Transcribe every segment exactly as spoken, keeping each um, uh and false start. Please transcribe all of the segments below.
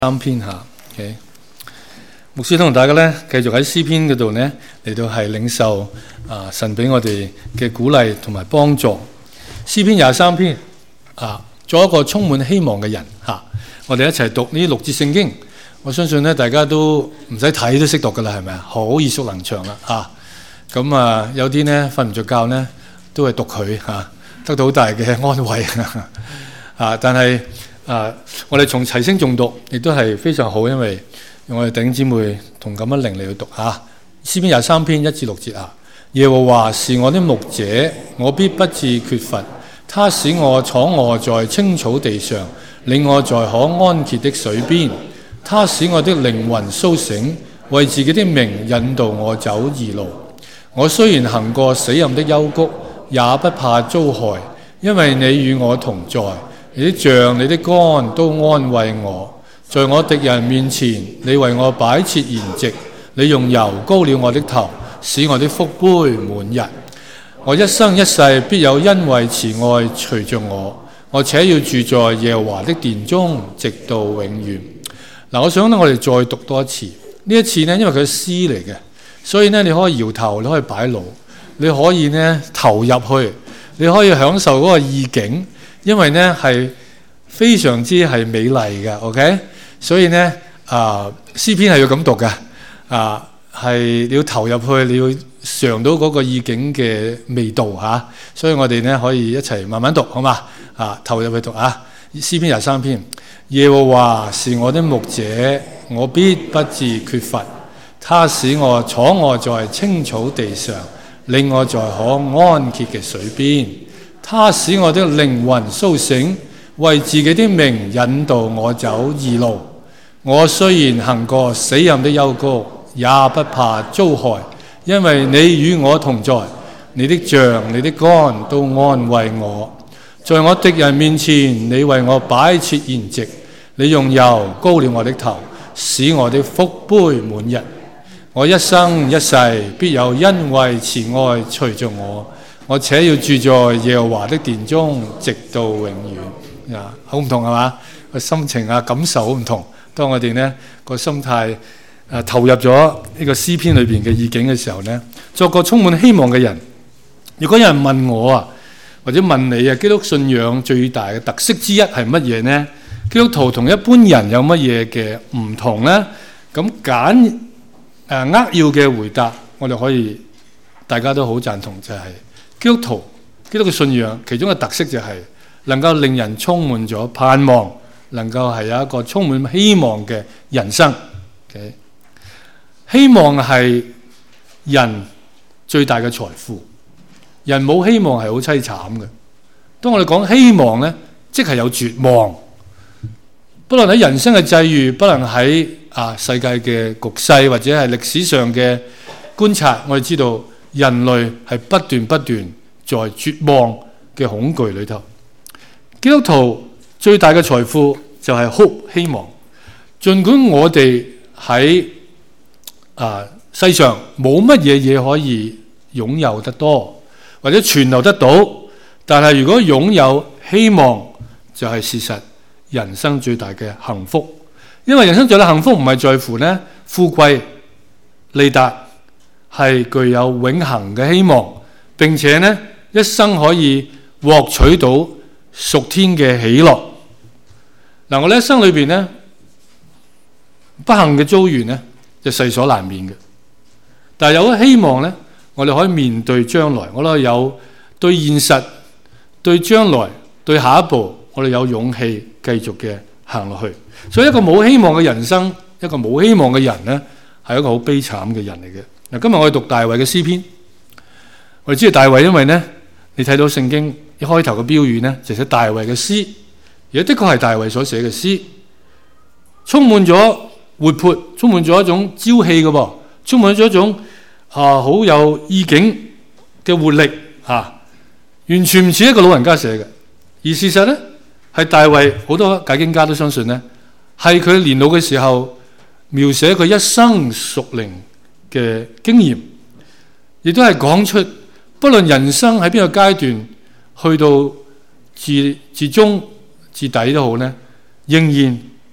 三篇下 ，OK， 牧師同大家咧繼續喺詩篇嗰度咧嚟到係領受啊神俾我哋嘅鼓勵同埋幫助。詩篇廿三篇啊，做一個充滿希望嘅人嚇、啊。我哋一齊讀呢六節聖經，我相信咧大家都唔使睇都識讀噶啦，係咪啊？好耳熟能詳啦嚇。咁啊，有啲咧瞓唔着覺咧都係讀佢嚇、啊，得到好大嘅安慰啊。但係啊！我哋從齊聲誦讀，亦都係非常好，因為我哋弟兄姊妹同咁樣靈嚟去讀嚇。詩篇廿三篇一至六節啊，耶和華是我的牧者，我必不致缺乏。他使我躺臥在青草地上，領我在可安歇的水邊。他使我的靈魂甦醒，為自己的名引導我走義路。我雖然行過死蔭的幽谷，也不怕遭害，因為你與我同在。你的杖、你的竿都安慰我，在我敵人面前，你為我擺設筵席，你用油膏了我的頭，使我的福杯滿溢。我一生一世必有恩惠慈愛隨着我，我且要住在耶和華的殿中，直到永遠。嗱，我想咧，我哋再讀多一次。呢一次呢，因為佢係詩嚟嘅，所以呢，你可以搖頭，你可以擺腦，你可以呢投入去，你可以享受嗰個意境。因為呢係非常之係美麗嘅 ，OK， 所以呢啊詩篇係要咁讀嘅，啊係你要投入去，你要嘗到嗰個意境嘅味道嚇、啊，所以我哋呢可以一齊慢慢讀，好嘛？啊投入去讀啊，詩篇廿三篇，耶和華是我的牧者，我必不致缺乏。他使我躺臥在青草地上，領我在可安歇嘅水邊。他使我的靈魂甦醒，為自己的名引導我走義路。我雖然行過死蔭的幽谷，也不怕遭害，因為你與我同在。你的杖、你的竿都安慰我。在我敵人面前，你為我擺設筵席，你用油膏了我的頭，使我的福杯滿溢。我一生一世必有恩惠慈愛隨着我。我且要住在耶和華的殿中，直到永遠。啊，好唔同係嘛？個心情啊，感受好唔同。當我哋呢個心態啊投入咗呢個詩篇裏邊嘅意境嘅時候呢，作個充滿希望嘅人。如果有人問我啊，或者問你啊，基督信仰最大嘅特色之一係乜嘢呢？基督徒同一般人有乜嘢嘅唔同呢？咁簡誒扼要嘅回答，我哋可以大家都好贊同，就係、是。基督徒，基督嘅信仰，其中嘅特色就係能夠令人充滿咗盼望，能夠係有一個充滿希望嘅人生。Okay? 希望係人最大嘅財富，人冇希望係好凄慘嘅。當我哋講希望呢，即係有絕望，不論喺人生嘅際遇，不論喺啊世界嘅局勢，或者係歷史上嘅觀察，我哋知道。人類係不斷不斷在絕望嘅恐懼裏頭。基督徒最大嘅財富就係 hope 希望。儘管我哋喺啊世上冇乜嘢嘢可以擁有得多，或者存留得到，但係如果擁有希望，就係事實人生最大嘅幸福。因為人生最大幸福唔係在乎呢富貴利達。係具有永恆嘅希望，並且呢一生可以獲取到屬天嘅喜樂。嗱，我哋一生裏邊呢不幸嘅遭遇呢就世所難免嘅，但係有咗希望呢，我哋可以面對將來，我哋有對現實、對將來、對下一步，我哋有勇氣繼續嘅行落去。所以一個冇希望嘅人生，一個冇希望嘅人呢，係一個好悲慘嘅人嚟嘅。嗱，今日我哋讀大衛嘅詩篇，我哋知道大衛，因為呢，你睇到聖經一開頭嘅標語呢，就寫大衛嘅詩，而的確係大衛所寫嘅詩，充滿咗活潑，充滿咗一種朝氣嘅噃，充滿咗一種啊好有意境嘅活力啊，完全唔似一個老人家寫嘅。而事實呢，係大衛好多解經家都相信呢，係佢年老嘅時候描寫佢一生屬靈嘅經驗，亦都係講出不論人生喺邊個階段，去到至至終至底都好呢，仍然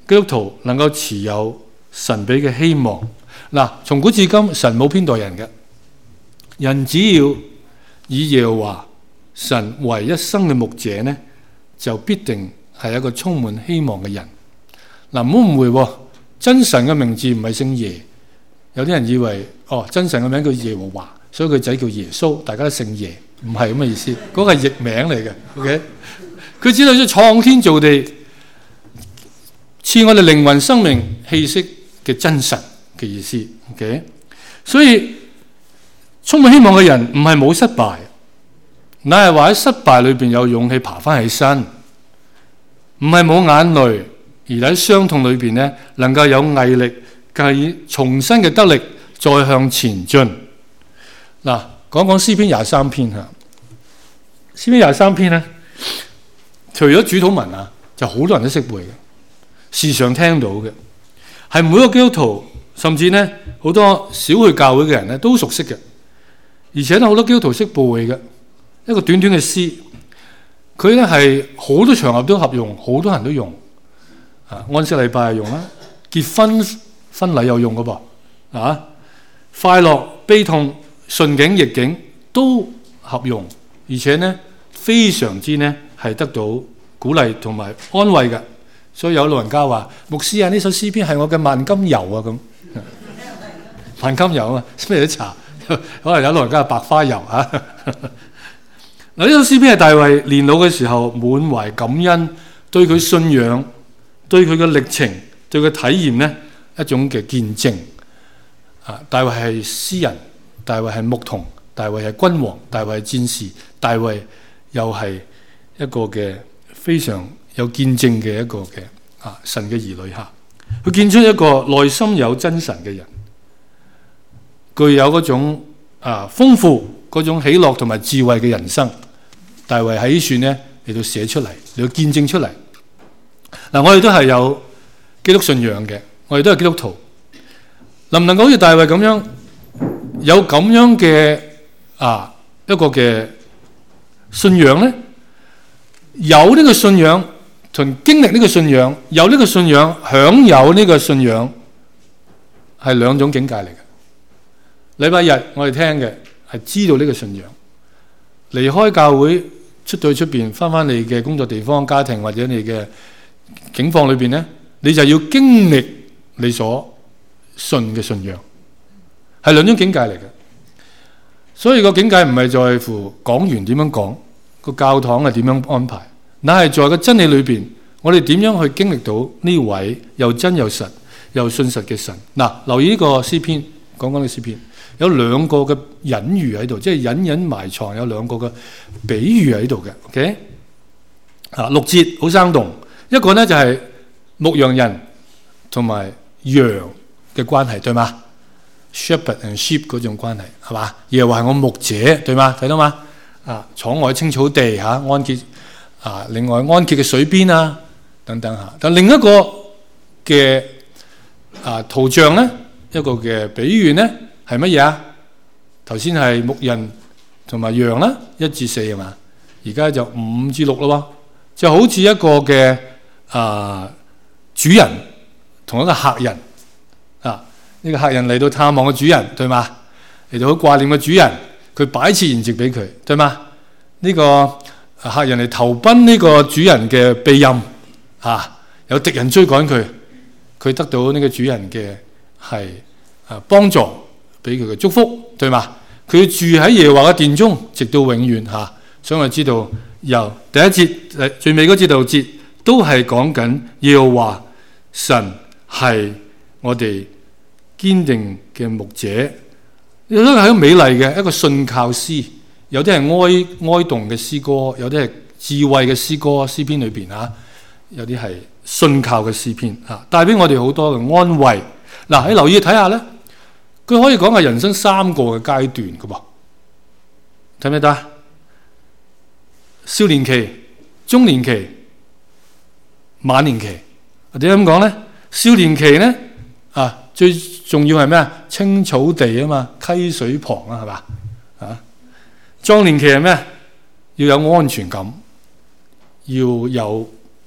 基督徒能夠持有神俾嘅希望。嗱，從古至今神冇偏待人嘅，人只要以耶和華神為一生嘅牧者呢，就必定係一個充滿希望嘅人。嗱，唔好誤會喎，真神嘅名字唔係姓耶。有啲人以為哦，真神嘅名叫耶和華，所以佢仔叫耶穌，大家都姓耶，唔係咁嘅意思。嗰個係譯名嚟嘅。OK， 佢只係創天造地，賜我哋靈魂生命氣息嘅真神嘅意思。OK， 所以充滿希望嘅人唔係冇失敗，乃係話喺失敗裏邊有勇氣爬翻起身，唔係冇眼淚，而喺傷痛裏邊呢，能夠有毅力，繼重新嘅得力，再向前進。嗱，講講詩篇廿三篇吓，詩篇廿三篇呢，除咗主禱文啊，就好多人都識背嘅，時常聽到嘅，係每個基督徒，甚至呢好多少去教會嘅人呢都熟悉嘅，而且呢好多基督徒識背嘅，一個短短嘅詩，佢呢係好多場合都合用，好多人都用，啊，安息禮拜用啦，結婚婚禮有用嘅噃，啊，快樂悲痛順境逆境都合用，而且呢非常之呢係得到鼓勵同埋安慰嘅。所以有老人家話：牧師啊，呢首詩篇係我嘅萬金油啊！咁萬金油啊，咩都搽，可能有老人家係白花油啊。嗱，呢首詩篇係大衛年老嘅時候滿懷感恩，對佢信仰、對佢嘅歷程、對佢體驗呢一種嘅見證。啊，大衛係詩人，大衛係牧童，大衛係君王，大衛係戰士，大衛又係一個嘅非常有見證嘅一個嘅啊神嘅兒女下，佢見出一個內心有真神嘅人，具有嗰種啊豐富嗰種喜樂同埋智慧嘅人生。大衛喺呢處呢嚟到寫出嚟，嚟到見證出嚟。嗱、啊，我哋都係有基督信仰嘅，我哋都係基督徒，能唔能夠好似大衛咁樣有咁樣嘅啊一個嘅信仰呢？有呢個信仰同經歷呢個信仰，有呢個信仰享有呢個信仰，係兩種境界嚟嘅。禮拜日我哋聽嘅係知道呢個信仰，離開教會出到去出邊，翻翻你嘅工作地方、家庭或者你嘅境況裏邊呢，你就要經歷你所信嘅信仰，係兩種境界嚟嘅。所以個境界唔係在乎講員點樣講，個教堂係點樣安排，乃係在個真理裏邊，我哋點樣去經歷到呢位又真又實又信實嘅神。嗱，留意呢個詩篇，講講呢個詩篇有兩個嘅隱喻喺度，即係隱隱埋藏有兩個嘅比喻喺度嘅。OK， 啊，六節好生動，一個呢就係牧羊人同埋羊嘅關係，對嗎？ Shepherd and sheep 嗰種關係係嘛？耶和華係我牧者，對嗎？睇到嗎？啊，敞外青草地嚇，安歇啊，另外安歇嘅水邊啊，等等嚇。但另一個嘅啊圖像咧，一個嘅比喻咧，係乜嘢啊？頭先係牧人同埋羊啦，一至四係嘛？而家就五至六咯喎，就好似一個嘅啊主人同一個客人啊，呢、這個客人嚟到探望個主人，對嘛？嚟到好掛念個主人。佢擺設筵席俾佢，對嗎？呢、這個客人嚟投奔呢個主人嘅庇蔭，啊，有敵人追趕佢，佢得到呢個主人嘅係啊幫助，俾佢嘅祝福，對嗎？佢住喺耶和華嘅殿中，直到永遠嚇、啊。所以我知道由第一節誒最尾嗰節到節都係講緊耶和華神係我哋堅定嘅牧者。有啲係一個美麗嘅一個信靠詩，有啲係哀哀慟嘅詩歌，有啲係智慧嘅詩歌。詩篇裏邊嚇，有啲係信靠嘅詩篇嚇，帶俾我哋好多嘅安慰。嗱，你留意睇下咧，佢可以講係人生三個嘅階段嘅噃，睇唔睇得？少年期、中年期、晚年期。點解咁講咧？少年期咧啊，最重要係咩啊？青草地啊嘛，溪水旁啊，係嘛啊？壯年期係咩？要有安全感，要有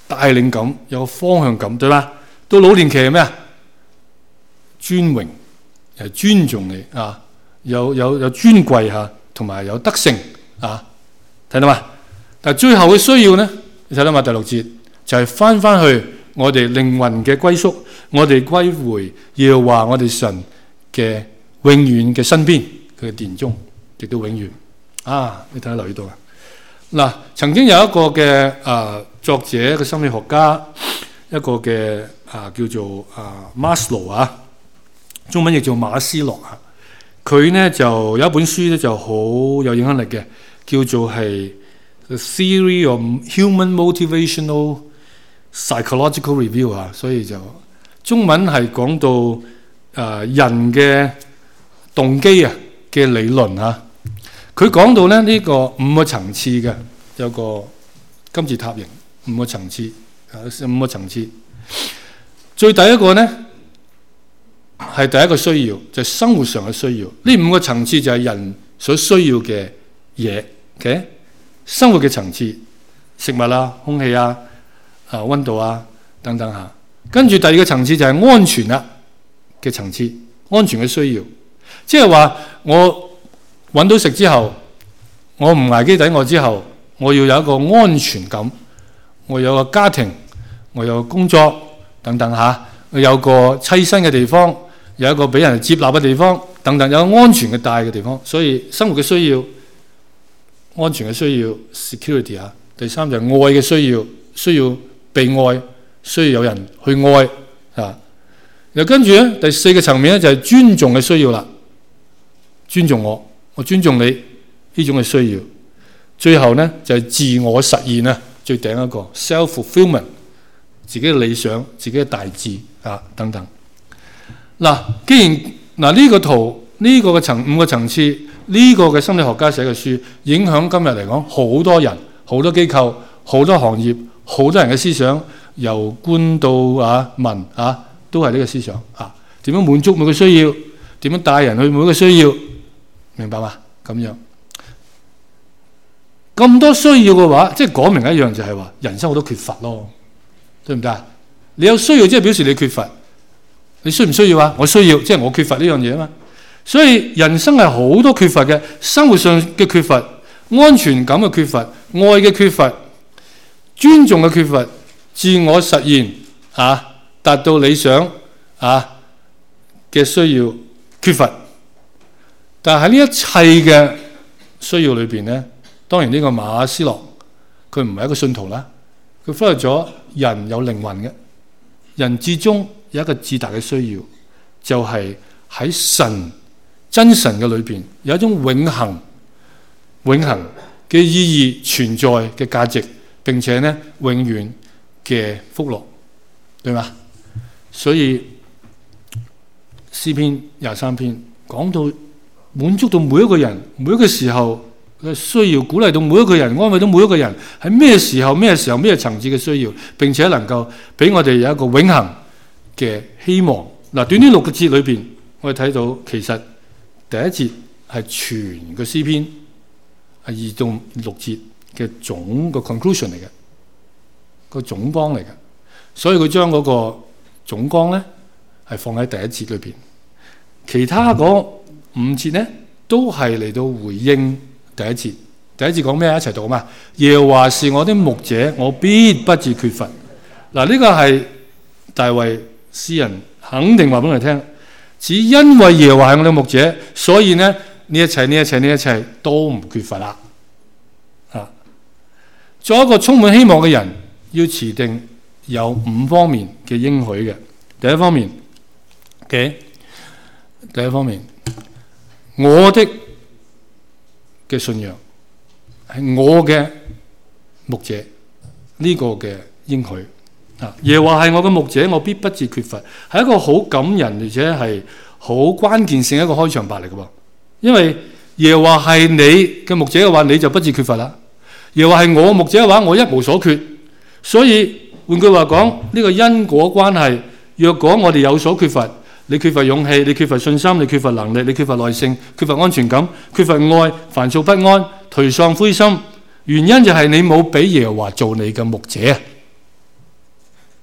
帶領感，有個方向感，對吧？到老年期係咩啊？尊榮，係尊重你啊，有有有尊貴嚇，同埋有德性啊，睇到嘛？但係最後嘅需要咧，你睇到嘛？第六節就係翻翻去我哋靈魂嘅歸宿，我哋歸回耶和華我哋神嘅永遠嘅身邊，佢嘅殿中，直到永遠啊！你睇下留意到啊！嗱，曾經有一個嘅啊作者，一個心理學家，一個嘅啊叫做啊馬斯洛啊，中文亦叫馬斯洛啊。佢呢就有一本書咧就好有影響力嘅，叫做係 The Theory of Human Motivational Psychological Review 啊，所以就中文係講到誒、呃、人嘅動機啊嘅理論啊。佢講到咧呢、這個五個層次嘅，有個金字塔形五個層次，五個層次。最第一個咧係第一個需要，就係、是、生活上嘅需要。呢五個層次就係人所需要嘅嘢嘅生活嘅層次，食物啊、空氣啊、啊溫度啊等等嚇。跟住第二個層次就係安全啦嘅層次，安全嘅需要，即係話我揾到食之後，我唔捱飢抵餓之後，我要有一個安全感，我有個家庭，我有個工作等等嚇，我有個棲身嘅地方，有一個俾人接納嘅地方等等，有個安全嘅大嘅地方。所以生活嘅需要，安全嘅需要 security 嚇。第三就係愛嘅需要，需要被愛，需要有人去愛啊。又跟住咧第四個層面咧就係尊重嘅需要啦，尊重我。我尊重你呢種嘅需要，最後呢，就係、是、自我實現啊，最頂一個 self-fulfillment， 自己嘅理想、自己嘅大志啊等等。嗱，既然嗱呢、這個圖呢、這個嘅層五個層次，呢、這個嘅心理學家寫嘅書，影響今日嚟講好多人、好多機構、好多行業、好多人嘅思想，由官到啊民啊，都係呢個思想啊。點樣滿足每個需要？點樣帶人去每個需要？明白嘛？咁樣咁多需要嘅話，即係講明一樣就係話人生好多缺乏咯，對唔對啊？你有需要即係表示你缺乏，你需唔需要啊？我需要，即係我缺乏呢樣嘢啊嘛。所以人生係好多缺乏嘅，生活上嘅缺乏、安全感嘅缺乏、愛嘅缺乏、尊重嘅缺乏、自我實現啊，達到理想啊嘅需要缺乏。但係喺呢一切嘅需要裏邊咧，當然呢個馬斯洛佢唔係一個信徒啦，佢忽略咗人有靈魂嘅，人至終有一個至大嘅需要，就係、是、喺神真神嘅裏邊有一種永恆、永恆嘅意義存在嘅價值，並且咧永遠嘅福樂，對嘛？所以詩篇廿三篇講到，滿足到每一個人，每一個時候嘅需要，鼓勵到每一個人，安慰到每一個人喺咩時候、咩時候、咩層次嘅需要，並且能夠俾我哋有一個永恆嘅希望。嗱，短短六個節裏邊，我哋睇到其實第一節係全個詩篇係二到六節嘅總個 conclusion 嚟嘅，個總綱嚟嘅，所以佢將嗰個總綱咧係放喺第一節裏邊，其他嗰五節呢都係嚟到回應第一節。第一節講咩？一齊讀啊嘛！耶和華是我的牧者，我必不致缺乏。嗱，呢個係大衛詩人肯定話俾我哋聽，只因為耶和華係我哋牧者，所以呢呢一切、呢一切、呢一切都唔缺乏啦。啊，做一個充滿希望嘅人，要持定有五方面嘅應許嘅。第一方面嘅、okay? 第一方面。我的嘅信仰係我嘅牧者呢、這個嘅應許啊，耶和華係我嘅牧者，我必不致缺乏，係一個好感人而且係好關鍵性一個開場白嚟嘅噃。因為耶和華係你嘅牧者嘅話，你就不致缺乏啦。耶和華係我牧者嘅話，我一無所缺。所以換句話講，呢、這個因果關係，若果我哋有所缺乏，你缺乏勇氣，你缺乏信心，你缺乏能力，你缺乏耐性，缺乏安全感，缺乏愛，煩躁不安，頹喪灰心。原因就係你冇俾耶和華做你嘅牧者啊！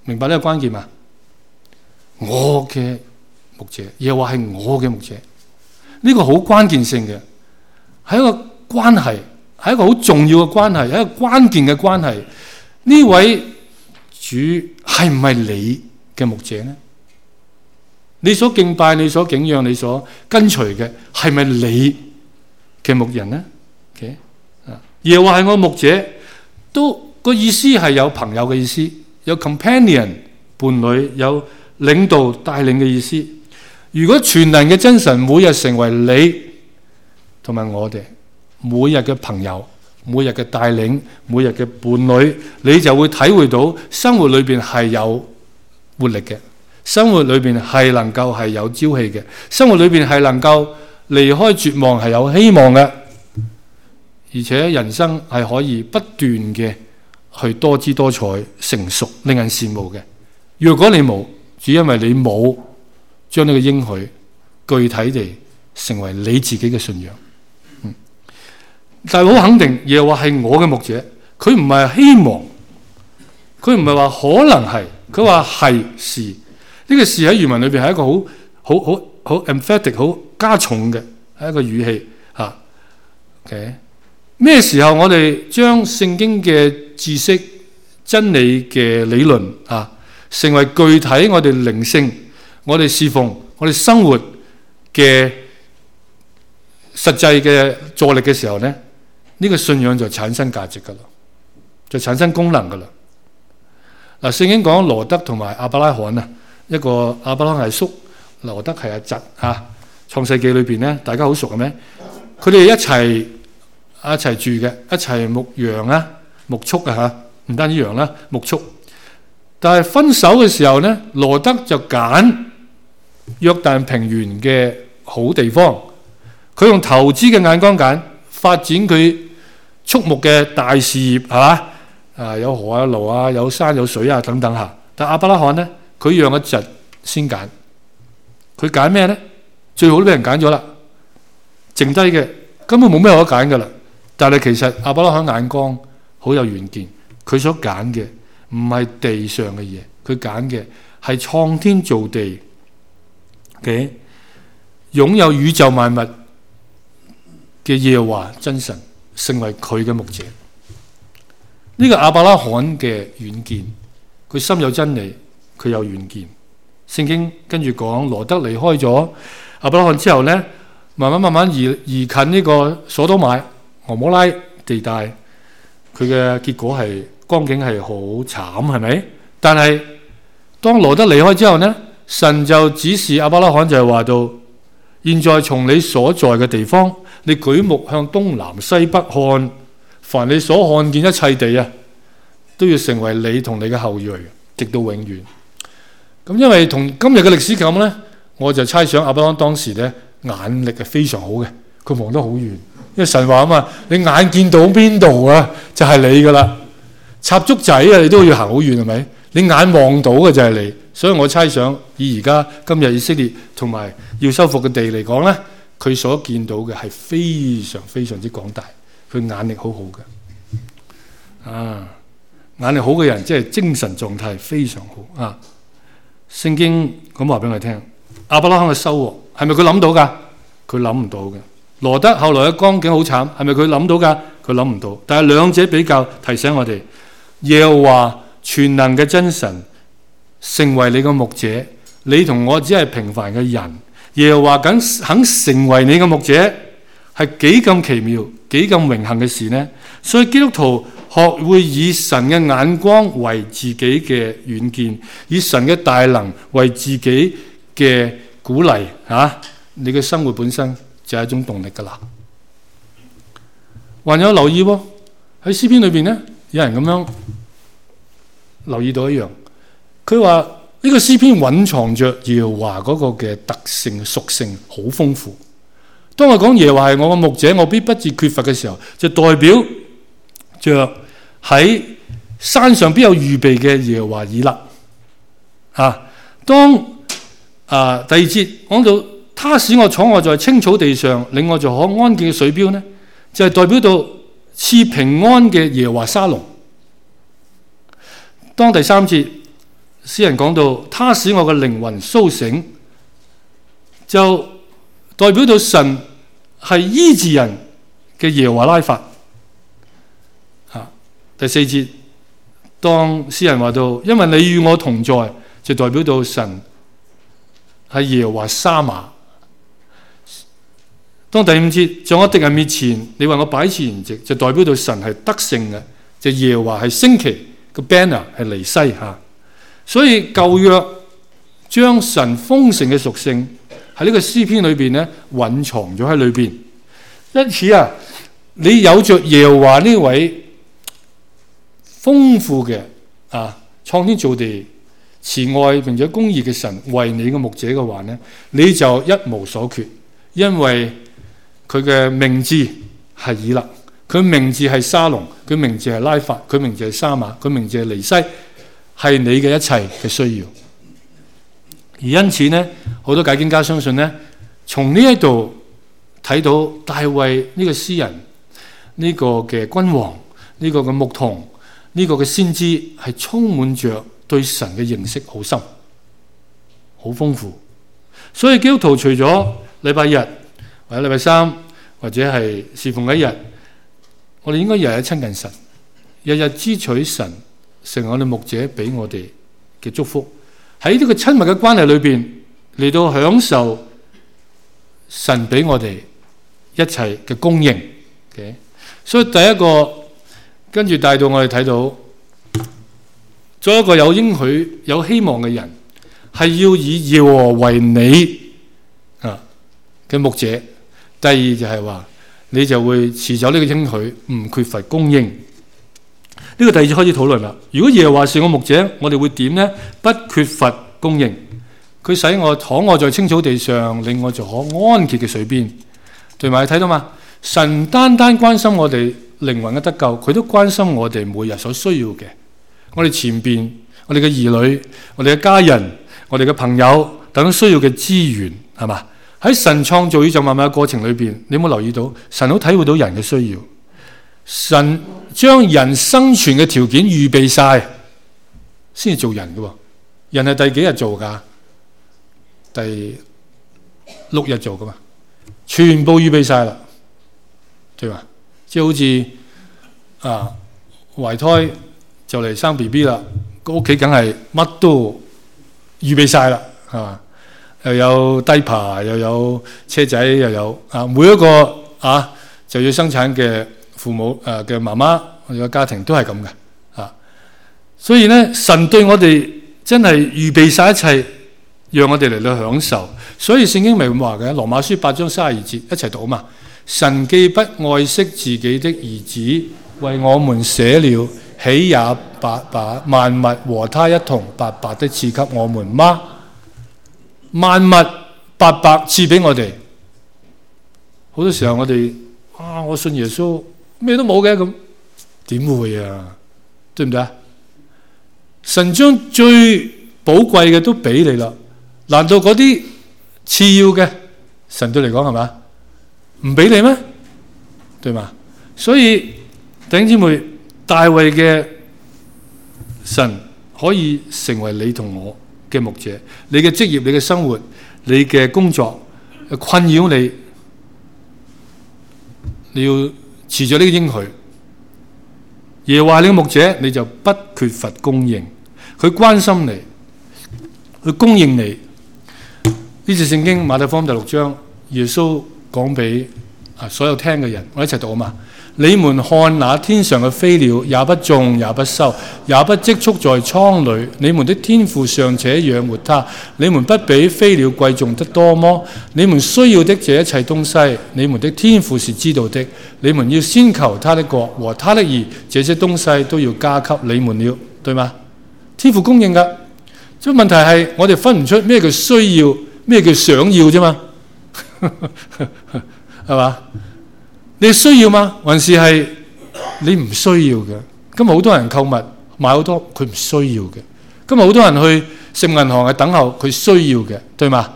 明白呢個關鍵嘛？我嘅牧者，耶和華係我嘅牧者，呢個好關鍵性嘅，係一個關係，係一個好重要嘅關係，係一個關鍵嘅關係。呢位主係唔係你嘅牧者呢？你所敬拜、你所敬仰、你所跟隨嘅係咪你嘅牧人呢？ okay? 耶和華係我牧者，都個意思係有朋友嘅意思，有 companion 伴侶，有領導帶領嘅意思。如果全能嘅真神每日成為你同埋我哋每日嘅朋友、每日嘅帶領、每日嘅伴侶，你就會體會到生活裏邊係有活力嘅，生活裏邊係能夠係有朝氣嘅，生活裏邊係能夠離開絕望，係有希望嘅，而且人生係可以不斷嘅去多姿多彩、成熟，令人羨慕嘅。如果你冇，只因為你冇將呢個應許具體地成為你自己嘅信仰。嗯、但係好肯定，耶和華係我嘅牧者，佢唔係希望，佢唔係話可能係，佢話係是。呢、這個是喺原文裏邊係一個好好好好 emphatic 好加重嘅係一個語氣嚇。OK， 咩時候我哋將聖經嘅知識、真理嘅理論啊，成為具體我哋靈性、我哋侍奉、我哋生活嘅實際嘅助力嘅時候咧，呢、這個信仰就產生價值噶啦，就產生功能噶啦。嗱，聖經講羅德同埋亞伯拉罕啊，一個亞伯拉罕係叔，羅德係阿侄嚇。創世記裏邊咧，大家好熟嘅咩？佢哋一齊一齊住嘅，一齊牧羊啊、牧畜啊嚇，唔單止羊啦，牧畜。但係分手嘅時候咧，羅德就揀約旦平原嘅好地方，佢用投資嘅眼光揀，發展佢畜牧嘅大事業，係嘛？啊，有河啊、路啊、有山有水啊等等嚇。但亞伯拉罕咧，佢讓一侄先揀，佢揀咩咧？最好都俾人揀咗啦，剩低嘅根本冇咩可揀噶啦。但係其實亞伯拉罕眼光好有遠見，佢所揀嘅唔係地上嘅嘢，佢揀嘅係創天造地嘅擁有宇宙萬物嘅耶和華真神，成為佢嘅牧者。呢、這個亞伯拉罕嘅遠見，佢心有真理，佢有遠見。聖經跟住講，羅德離開咗亞伯拉罕之後咧，慢慢慢慢移移近呢個所多瑪、俄摩拉地帶，佢嘅結果係光景係好慘，係咪？但係當羅德離開之後咧，神就指示亞伯拉罕就係話到，現在從你所在嘅地方，你舉目向東南西北看，凡你所看見一切地啊，都要成為你同你嘅後裔，直到永遠。咁因為同今日嘅歷史咁咧，我就猜想亞伯拉罕當時咧眼力係非常好嘅，佢望得好遠，因為神話啊嘛，你眼見到邊度啊，就係你噶啦。插竹仔啊，你都要行好遠係咪？你眼望到嘅就係你，所以我猜想以而家今日以色列同埋要收復嘅地嚟講咧，佢所見到嘅係非常非常之廣大，佢眼力好好嘅。啊，眼力好嘅人即係精神狀態非常好啊。聖經咁話俾我哋聽，亞伯拉罕嘅收穫係咪佢諗到噶？佢諗唔到嘅。羅德後來嘅光景好慘，係咪佢諗到噶？佢諗唔到。但係兩者比較，提醒我哋，耶和華全能嘅真神成為你嘅牧者，你同我只係平凡嘅人，耶和華肯肯成為你嘅牧者，係幾咁奇妙、幾咁榮幸嘅事呢？所以基督徒學會以神嘅眼光為自己嘅遠見，以神嘅大能為自己嘅鼓勵，啊，你嘅生活本身就係一種動力噶啦。還有留意喎，喺詩篇裏邊咧，有人咁樣留意到一樣，佢話呢個詩篇蘊藏着耶和華嗰個嘅特性屬性好豐富。當我講耶和華係我嘅牧者，我必不致缺乏嘅時候，就代表着喺山上必有預備嘅耶和華以勒啊。當啊第二節講到他使我坐臥在青草地上，領我在可安歇嘅水標呢，就係、是、代表到賜平安嘅耶和華沙龍。當第三節詩人講到，他使我嘅靈魂甦醒，就代表到神係醫治人嘅耶和華拉法。啊，第四節，當詩人話到，因為你與我同在，就代表到神係耶和華沙瑪。當第五節，在我敵人面前，你為我擺設筵席，就代表到神係得勝嘅，就耶和華係升旗個 banner 係尼西嚇。所以舊約將神豐盛嘅屬性喺呢個詩篇裏邊咧隱藏咗喺裏邊。因此啊，你有着耶和華呢位豐富嘅啊創天造地、慈愛並且公義嘅神為你嘅牧者嘅話咧，你就一無所缺，因為佢嘅名字係以勒，佢名字係沙龍，佢名字係拉法，佢名字係沙馬，佢名字係尼西，係你嘅一切嘅需要。而因此呢，好多解經家相信呢，從呢一度睇到大衛呢個詩人，呢、這個嘅君王，呢、這個嘅牧童，呢、這個嘅先知，係充滿着對神嘅認識好深、好豐富。所以基督徒除咗禮拜日或者禮拜三或者係侍奉一日，我哋應該日日親近神，日日支取神成為我哋牧者俾我哋嘅祝福。喺呢個親密嘅關係裏邊嚟到享受神俾我哋一切嘅供應。Okay? 所以第一個跟住帶到我哋睇到，做一個有應許有希望嘅人，係要以耶和華為你啊嘅牧者。第二就係話，你就會持守呢個應許，唔缺乏供應。呢、這個第二節開始討論啦。如果耶和華是我牧者，我哋會點呢？不缺乏供應。佢使我躺臥在青草地上，令我在可安歇嘅水邊。對埋你睇到嘛？神單單關心我哋靈魂嘅得救，佢都關心我哋每日所需要嘅。我哋前邊，我哋嘅兒女，我哋嘅家人，我哋嘅朋友等需要嘅資源，係嘛？喺神創造宇宙萬物嘅過程裏邊，你有冇留意到神好體會到人嘅需要？神將人生存嘅條件預備晒，先至做人嘅。人係第幾日做噶？第六日做噶嘛？全部預備晒啦，對嘛？即係好似啊懷胎就嚟生 B B 啦，個屋企梗係乜都預備晒啦，係嘛？又有低爬，又有車仔，又有啊，每一個啊就要生產嘅父母誒嘅媽媽，我哋嘅家庭都係咁嘅啊。所以咧，神對我哋真係預備晒一切，讓我哋嚟到享受。所以聖經咪話嘅，羅馬書八章三十二節一齊讀啊嘛。神既不愛惜自己的兒子，為我們捨了，豈也白把萬物和他一同白白的賜給我們嗎？萬物白白賜俾我哋。好多時候我哋啊，我信耶穌咩都冇嘅，咁點會啊？對唔對啊？神將最寶貴嘅都俾你啦，難道嗰啲次要嘅神對嚟講係嘛唔俾你咩？對嘛？所以弟兄姊妹，大衛嘅神可以成為你同我嘅牧者，你嘅職業、你嘅生活、你嘅工作困擾你，你要持住呢個應許。耶和華你嘅牧者，你就不缺乏供應。佢關心你，佢供應你。呢次聖經馬太福音第六章，耶穌講俾啊所有聽嘅人，我一齊讀啊嘛。你們看那天上嘅飛鳥，也不種，也不收，也不積蓄在倉裏，你們的天父尚且養活它，你們不比飛鳥貴重得多麼？你們需要的這一切東西，你們的天父是知道的。你們要先求他的國和他的義，這些東西都要加給你們了，對嗎？天父供應㗎，即係問題係我哋分唔出咩叫需要，咩叫想要啫嘛，係嘛？你需要嗎？還是係你唔需要嘅？今日好多人購物買好多佢唔需要嘅，今日好多人去食物銀行係等候佢需要嘅，對嗎？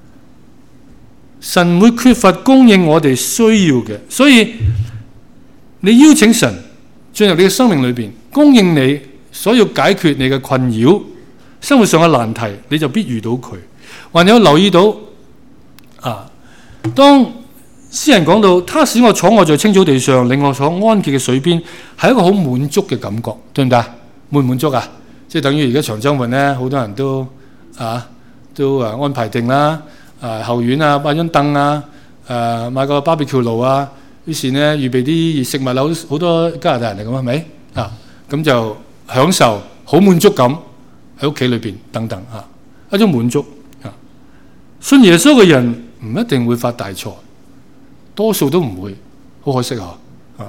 神會缺乏供應我哋需要嘅，所以你邀請神進入你嘅生命裏邊，供應你所要解決你嘅困擾， 生活上嘅難題，你就必遇到佢。還有留意到啊，當詩人講到他使我坐臥在青草地上，令我坐安歇嘅水邊，係一個好滿足嘅感覺，對唔對啊？滿唔滿足啊？即係等於而家長週末咧，好多人都啊都啊安排定啦，啊後院啊擺張凳啊，誒買個 barbecue 爐啊，於是咧預備啲熱食物啊，好好多加拿大人嚟咁係咪啊？咁就享受好滿足感喺屋企裏邊等等啊，一種滿足啊。信耶穌嘅人唔一定會發大財，多數都唔會，好可惜啊！啊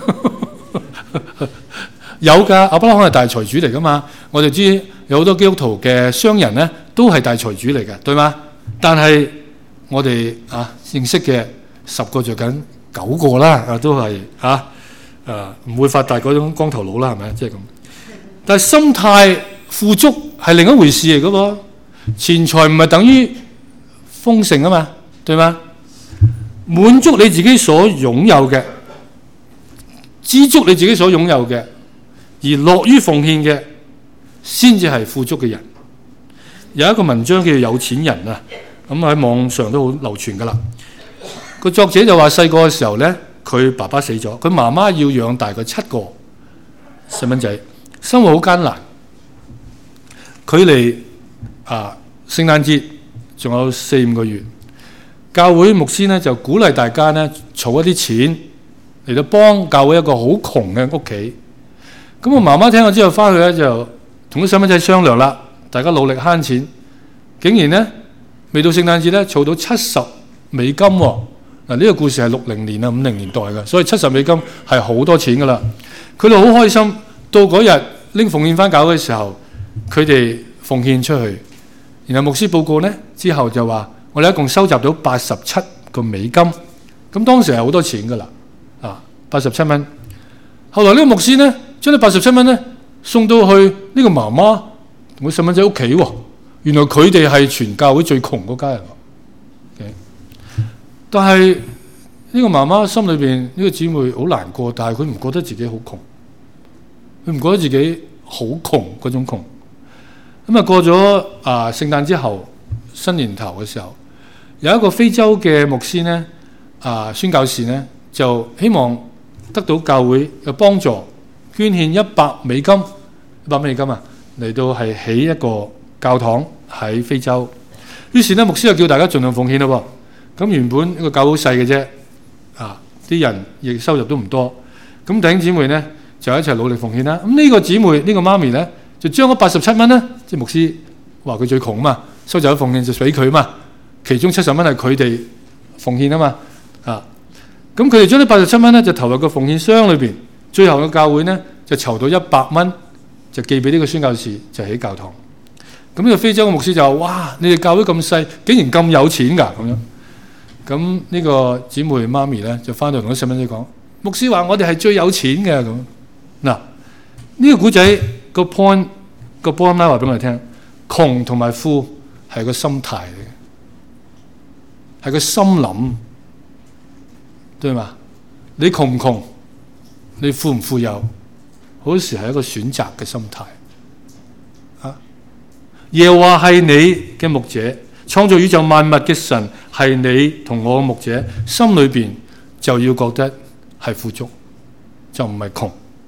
有㗎，亞伯拉罕係大財主嚟㗎嘛。我哋知有好多基督徒嘅商人咧，都係大財主嚟嘅，對嗎？但係我哋啊認識嘅十個著緊九個啦，啊都係嚇誒唔會發達嗰種光頭佬啦，係咪？即係咁。但係心態富足係另一回事嚟嘅噃，錢財唔係等於豐盛啊嘛，對嗎？滿足你自己所擁有嘅，知足你自己所擁有嘅，而樂於奉獻嘅，先至係富足嘅人。有一個文章叫做《有錢人》啊，咁喺網上都好流傳噶啦。個作者就話細個嘅時候咧，佢爸爸死咗，佢媽媽要養大佢七個細蚊仔，生活好艱難。距離啊聖誕節仲有四五個月，教會牧師咧就鼓勵大家咧儲一啲錢嚟到幫教會一個好窮嘅屋企。咁我媽媽聽咗之後翻去咧就同啲細蚊仔商量啦，大家努力慳錢，竟然咧未到聖誕節咧儲到七十美金喎。嗱，呢個故事係六零年啊五零年代嘅，所以七十美金係好多錢噶啦。佢哋好開心，到嗰日拎奉獻翻教會嘅時候，佢哋奉獻出去。然後牧師報告咧之後就話：我哋一共收集到八十七個美金。咁當時係好多錢噶啦，啊八十七蚊。後來呢個牧師咧將呢八十七蚊咧送到去呢個媽媽同佢細蚊仔屋企喎。原來佢哋係全教會最窮嗰家人。Okay? 但係呢個媽媽心裏邊呢個姊妹好難過，但係佢唔覺得自己好窮，佢唔覺得自己好窮嗰種窮。咁啊過咗啊聖誕之後，新年頭嘅時候，有一個非洲嘅牧師咧啊宣教士咧就希望得到教會嘅幫助，捐獻一百美金，一百美金啊嚟到係起一個教堂喺非洲。於是咧牧師就叫大家盡量奉獻咯。咁原本一個教會好細嘅啫，啊啲人亦收入都唔多。咁弟兄姊妹咧就一齊努力奉獻啦。咁呢個姊妹呢、呢個媽咪咧就將嗰八十七蚊咧，即係牧師話佢最窮啊嘛，收集咗奉獻就俾佢啊嘛。其中七十蚊係佢哋奉獻啊嘛，啊咁佢哋將呢八十七蚊咧就投入個奉獻箱裏邊。最後嘅教會咧就籌到一百蚊，就寄俾呢個宣教士就起教堂。咁呢個非洲嘅牧師就話：哇！你哋教會咁細，竟然咁有錢㗎咁樣。咁呢個姊妹媽咪咧就翻到同啲細蚊仔講：牧師話我哋係最有錢嘅咁。嗱，呢個古仔個 point 個 point 咧話俾我哋聽，窮同埋富係個心態嚟嘅，係個心諗，對嘛？你窮唔窮？你富唔富有？好多時係一個選擇嘅心態。啊，耶和華係你嘅牧者。創造宇宙萬物嘅神係你同我嘅牧者，心裏邊就要覺得係富足，就唔係窮。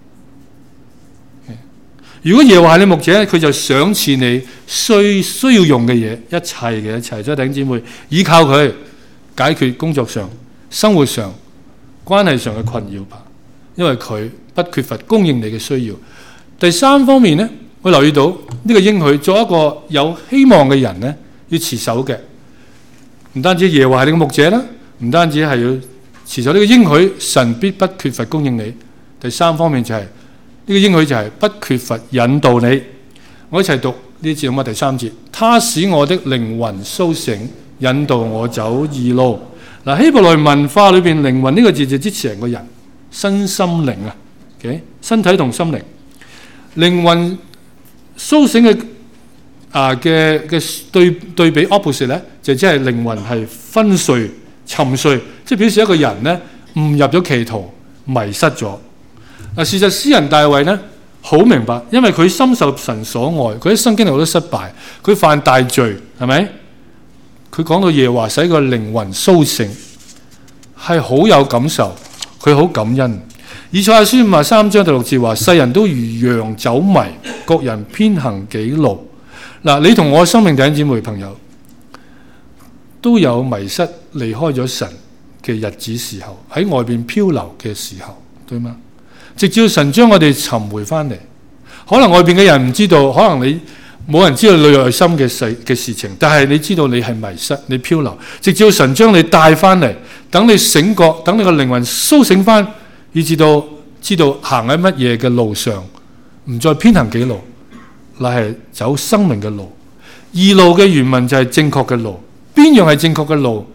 如果耶和華係你牧者，佢就賞賜你需需要用嘅嘢，一切嘅一切。所以弟兄姊妹，依靠佢解決工作上、生活上、關係上嘅困擾吧，因為佢不缺乏供應你嘅需要。第三方面呢，我留意到呢個應許，做一個有希望嘅人呢，要持守嘅，唔單止耶和華係你嘅牧者啦，唔單止係要持守呢個應許，神必不缺乏供應你。第三方面就係、是、呢、這個應許就係不缺乏引導你。我一齊讀呢節咁嘅第三節，他使我的靈魂甦醒，引導我走義路。嗱，希伯來文化裏邊靈魂呢個字就支持成個人身心靈啊 ，OK， 身體同心靈。靈魂甦醒嘅。啊嘅嘅對對比 opposite 咧，就即係靈魂係昏睡沉睡，即係表示一個人咧誤入咗歧途，迷失咗。嗱，事實詩人大衛咧好明白，因為佢深受神所愛，佢一生經歷好多失敗，佢犯大罪，係咪？佢講到耶和華使個靈魂甦醒，係好有感受，佢好感恩。以賽亞書五十三章第六節話：世人都如羊走迷，各人偏行己路。嗱，你同我生命弟兄姊妹朋友都有迷失離開咗神嘅日子時候，喺外邊漂流嘅時候，對嗎？直至神將我哋尋回翻嚟，可能外邊嘅人唔知道，可能你冇人知道你內心嘅事嘅事情，但係你知道你係迷失，你漂流，直至神將你帶翻嚟，等你醒覺，等你個靈魂甦醒翻，以至到知道行喺乜嘢嘅路上，唔再偏行己路，乃係走生命嘅路。義路嘅原文就係正確嘅路。邊樣係正確嘅路？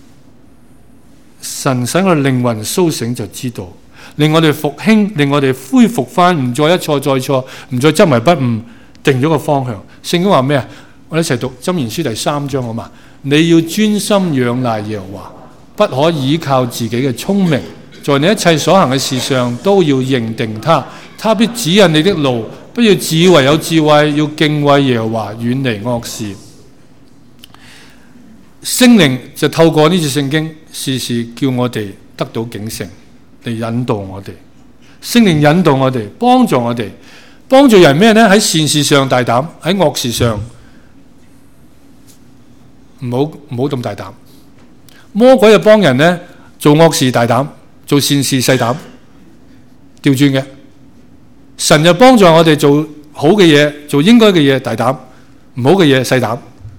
神使我哋靈魂甦醒就知道，令我哋復興，令我哋恢復翻，唔再一錯再錯，唔再執迷不悟，定咗個方向。聖經話咩啊？我哋一齊讀箴言書第三章好嘛？你要專心仰賴耶和華，不可倚靠自己嘅聰明，在你一切所行嘅事上都要認定他，他必指引你的路。不要自以為有智慧，要敬畏耶和華，遠離惡事。聖靈就透過呢次聖經，時時叫我哋得到警醒，嚟引導我哋。聖靈引導我哋，幫助我哋，幫助人咩呢？喺善事上大膽，喺惡事上唔好唔好咁大膽。魔鬼就幫人呢，做惡事大膽，做善事細膽，調轉嘅。神就幫助我哋做好嘅嘢，做應該嘅嘢大膽，唔好嘅嘢細膽。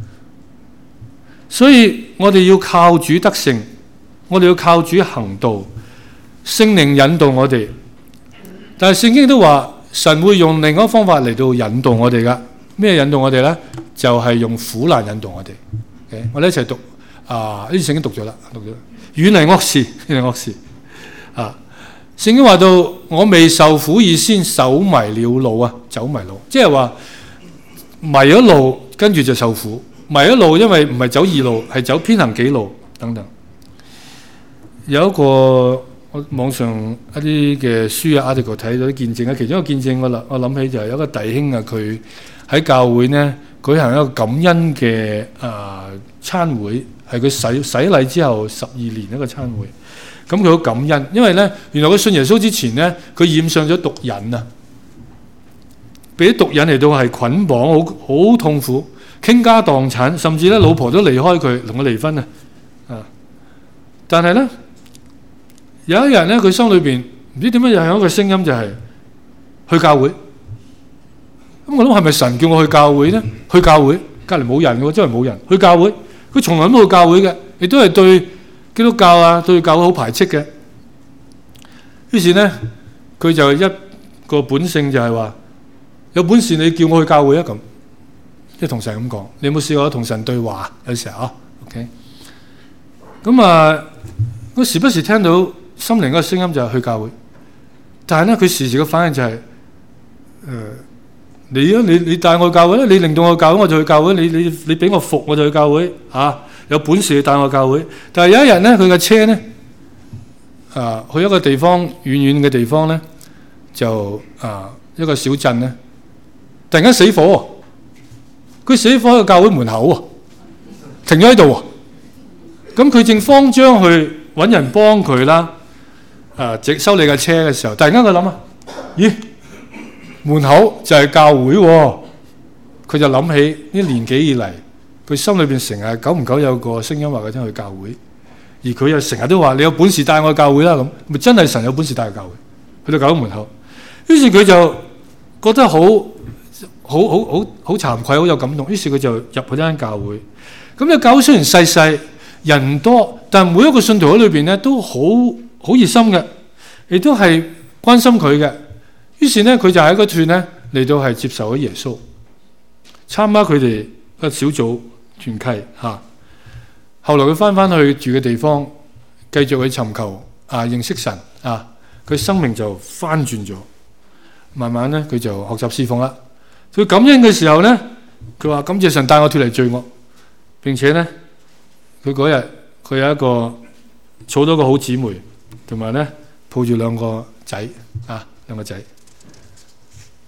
所以我哋要靠主得勝，我哋要靠主行道，聖靈引導我哋。但係聖經都話神會用另一個方法嚟到引導我哋噶。咩引導我哋呢？就係、是、用苦難引導我哋。Okay? 我哋一齊讀啊！呢啲聖經讀咗啦，讀咗。遠離惡事，遠離惡事啊！聖經話到我未受苦以先走迷了路啊，走迷路，即係話迷咗路，跟住就受苦。迷咗路，因為唔係走義路，係走偏行己路等等。有一個我網上一啲嘅書啊 article 睇到啲見證啊，其中一個見證我諗我諗起就係有一個弟兄啊，佢喺教會呢舉行一個感恩嘅啊餐會，係佢洗洗禮之後十二年一個餐會。咁佢好感恩，因為呢原來佢信耶穌之前呢，佢染上咗毒癮啊，俾啲毒癮嚟到係捆綁，好好痛苦。傾家蕩產，甚至咧老婆都離開佢，同佢離婚啊！啊！但係咧有一日咧，佢心裏邊唔知點解又有一個聲音，就係去教會。咁我諗係咪神叫我去教會咧？去教會，隔離冇人嘅喎，周圍冇人。去教會，佢從來都冇去教會嘅，亦都係對基督教啊，對教會好排斥嘅。於是咧，佢就一個本性就係話：有本事你叫我去教會啊！咁。即係同神咁講，你有冇試過同神對話？有時候啊 ，OK，咁啊，我時不時聽到心靈嗰個聲音就係去教會，但係咧佢時時嘅反應就係、是，誒、呃，你啊，你你帶我去教會咧，你令到我去教會我就去教會，你你你俾我服我就去教會，嚇、啊，有本事你帶我去教會。但係有一日咧，佢嘅車咧，啊，去一個地方遠遠嘅地方咧，就啊一個小鎮咧，突然間死火。佢死火喺個教會門口喎，停咗喺度喎。咁佢正慌張去揾人幫佢啦，誒，直修理架車嘅時候，突然間佢諗啊，咦，門口就係教會喎。佢就諗起呢年幾以嚟，佢心裏邊成日久唔久有個聲音話佢聽去教會，而佢又成日都話你有本事帶我去教會啦咁，咪真係神有本事帶去教會，去到教會門口。於是佢就覺得好。好好好好慚愧，好有感動。於是佢就入去一間教會。咁呢教會雖然細細，人唔多，但係每一個信徒喺裏邊咧都好好熱心嘅，亦都係關心佢嘅。於是咧，佢就喺嗰段咧嚟到係接受咗耶穌，參加佢哋個小組團契嚇。後來佢翻翻去住嘅地方，繼續去尋求啊認識神啊，佢生命就翻轉咗。慢慢咧，佢就學習侍奉啦。佢感恩嘅時候咧，佢話感謝神帶我脫離罪惡，並且咧，佢嗰日佢有一個娶到個好姊妹，同埋咧抱住兩個仔啊，兩個仔。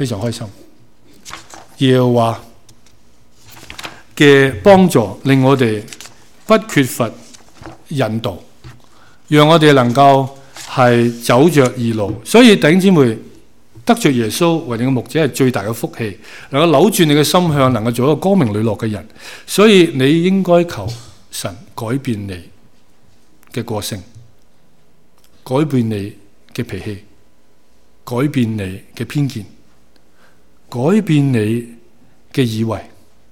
非常開心。耶和華嘅幫助令我哋不缺乏引導，讓我哋能夠係走着義路。所以弟兄姊妹，得着耶穌為你嘅牧者係最大嘅福氣，能夠扭轉你嘅心向，能夠做一個光明磊落嘅人。所以你應該求神改變你嘅個性，改變你嘅脾氣，改變你嘅偏見，改變你嘅以為。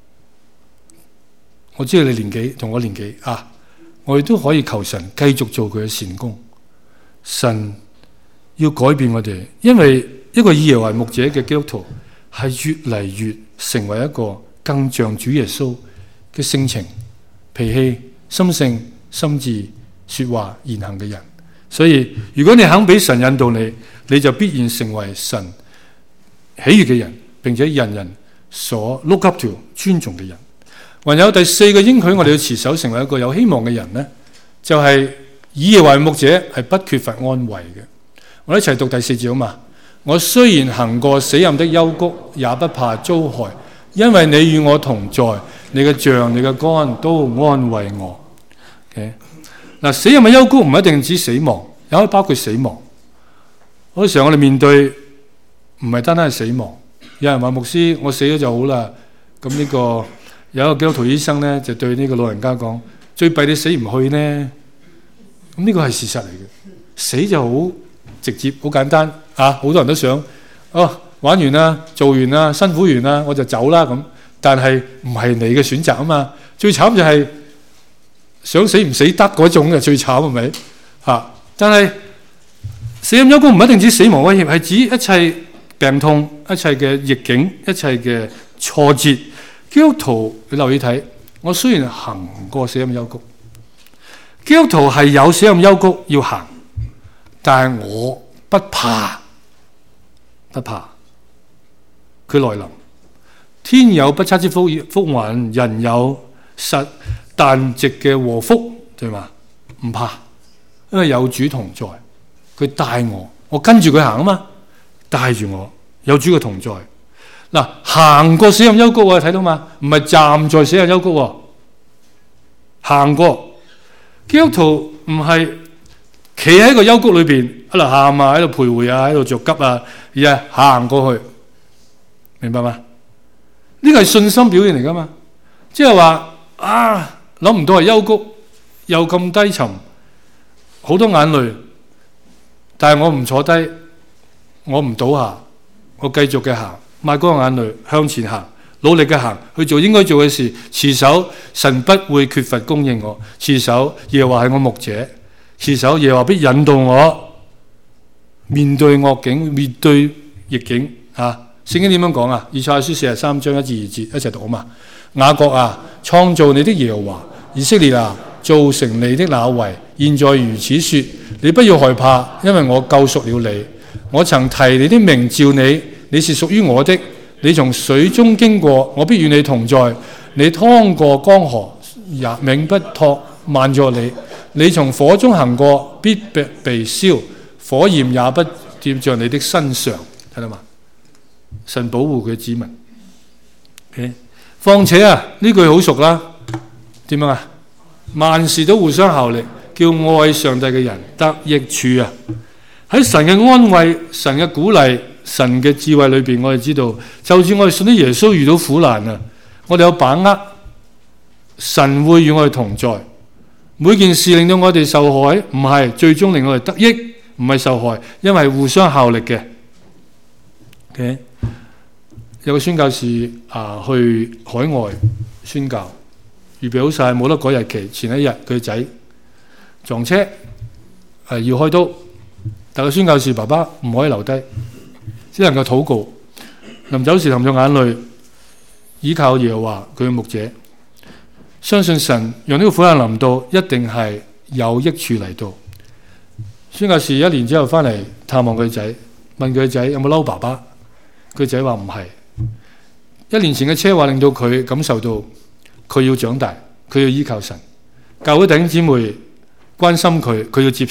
我知道你年紀同我年紀啊，我哋都可以求神繼續做佢嘅善工。神要改變我哋，因為一個以耶和華牧者嘅基督徒係越嚟越成為一個更像主耶穌嘅性情、脾氣、心性、心智、說話、言行嘅人。所以如果你肯俾神引導你，你就必然成為神喜悅嘅人，並且人人所 look up to 尊重嘅人。還有第四個應許，我哋要持守成為一個有希望嘅人呢，就係、是、以耶和華牧者係不缺乏安慰嘅。我哋一齊讀第四節好嘛？我雖然行過死蔭的幽谷，也不怕遭害，因為你與我同在，你嘅杖、你嘅竿都安慰我。Okay? 嗱，死蔭嘅幽谷唔一定指死亡，也可以包括死亡。好多時候我哋面對唔係單單係死亡。有人話牧師，我死咗就好啦。咁呢、這個有一個基督徒醫生咧，就對呢個老人家講：最弊你死唔去呢。咁呢個係事實嚟嘅，死就好直接、好簡單啊！好多人都想哦，玩完啦、做完啦、辛苦完啦，我就走啦咁。但係唔係你嘅選擇啊嘛。最慘就係想死唔死得嗰種嘅最慘，係咪嚇？但係死蔭幽谷唔一定指死亡威脅，係指一切病痛、一切嘅逆境、一切嘅挫折。基督徒，你留意睇，我雖然行過死蔭幽谷，基督徒係有死蔭幽谷要行，但係我不怕，不怕佢來臨。天有不測之福福雲，人有實但直嘅禍福，對嘛？唔怕，因為有主同在，佢帶我，我跟住佢行啊嘛，帶住我，有主嘅同在。嗱，行過死蔭幽谷啊，睇到嘛？唔係站在死蔭幽谷喎，行過。基督徒唔係企喺個幽谷裏邊喺度喊啊，喺度徘徊啊，喺度着急啊，而係行過去，明白嗎？呢個係信心表現嚟噶嘛？即係話啊，諗唔到係幽谷又咁低沉，好多眼淚，但係我唔坐低，我唔倒下，我繼續嘅行。抹乾眼淚向前行，努力嘅行去做應該做嘅事，持守神不會缺乏供應我，持守耶和華係我牧者，持守耶和華必引導我面對惡境，面對逆境啊！聖經點樣講啊？以賽亞書四十三章一至二節一齊讀啊嘛！雅各啊，創造你的耶和華，以色列啊，造成你的那位，現在如此說：你不要害怕，因為我救贖了你，我曾提你的名召你。你是屬於我的，你從水中經過，我必與你同在；你趟過江河，也永不托慢咗你。你從火中行過，必被被燒，火焰也不掂在你的身上。睇到嘛？神保護佢子民。Okay? 況且啊，呢句好熟啦。點樣啊？萬事都互相效力，叫愛上帝嘅人得益處啊！喺神嘅安慰、神嘅鼓勵、神嘅智慧裏邊，我哋知道，就算我哋信啲耶穌遇到苦難啊，我哋有把握，神會與我哋同在。每件事令到我哋受害，唔係最終令我哋得益，唔係受害，因為互相效力嘅。Okay? 有個宣教士啊，去海外宣教，預備好晒，冇得改日期。前一日佢仔撞車，係要開刀。但個宣教士爸爸唔可以留低，只能夠禱告。臨走時含咗眼淚，依靠耶和華佢嘅牧者，相信神讓呢個苦難臨到，一定係有益處嚟到。宣教士一年之後翻嚟探望佢仔，問佢仔有冇嬲爸爸，佢仔話唔係。一年前嘅車禍令到佢感受到佢要長大，佢要依靠神。教會弟兄姊妹關心佢，佢要接受。